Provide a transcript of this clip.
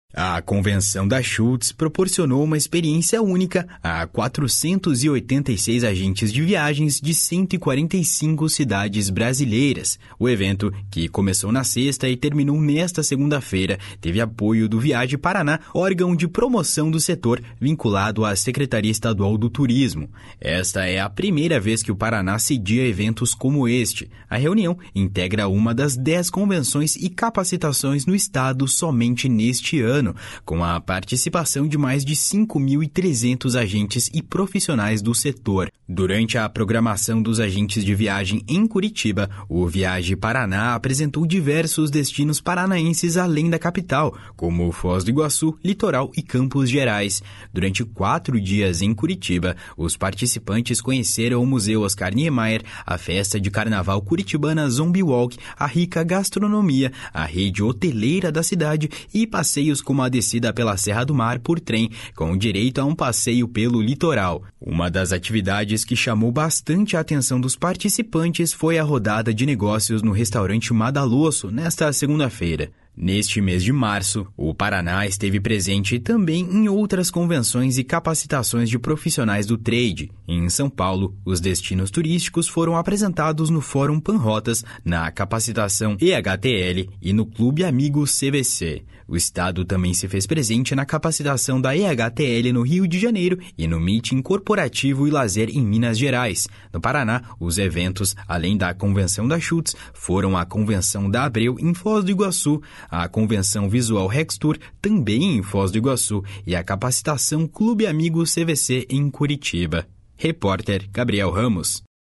A convenção da Schultz proporcionou uma experiência única a 486 agentes de viagens de 145 cidades brasileiras. O evento, que começou na sexta e terminou nesta segunda-feira, teve apoio do Viaje Paraná, órgão de promoção do setor vinculado à Secretaria Estadual do Turismo. Esta é a primeira vez que o Paraná cedia eventos como este. A reunião integra uma das 10 convenções e capacitações no estado somente neste ano, com a participação de mais de 5.300 agentes e profissionais do setor. Durante a programação dos agentes de viagem em Curitiba, o Viaje Paraná apresentou diversos destinos paranaenses além da capital, como Foz do Iguaçu, Litoral e Campos Gerais. Durante 4 dias em Curitiba, os participantes conheceram o Museu Oscar Niemeyer, a festa de carnaval curitibana Zombie Walk, a rica gastronomia, a rede hoteleira da cidade e passeios como a descida pela Serra do Mar por trem, com direito a um passeio pelo litoral. Uma das atividades que chamou bastante a atenção dos participantes foi a rodada de negócios no restaurante Madalosso, nesta segunda-feira. Neste mês de março, o Paraná esteve presente também em outras convenções e capacitações de profissionais do trade. Em São Paulo, os destinos turísticos foram apresentados no Fórum Panrotas, na capacitação EHTL e no Clube Amigo CVC. O estado também se fez presente na capacitação da EHTL no Rio de Janeiro e no Meeting Corporativo e Lazer em Minas Gerais. No Paraná, os eventos, além da Convenção da Schultz, foram a Convenção da Abreu em Foz do Iguaçu, a Convenção Visual Rextur também em Foz do Iguaçu e a capacitação Clube Amigo CVC em Curitiba. Repórter Gabriel Ramos.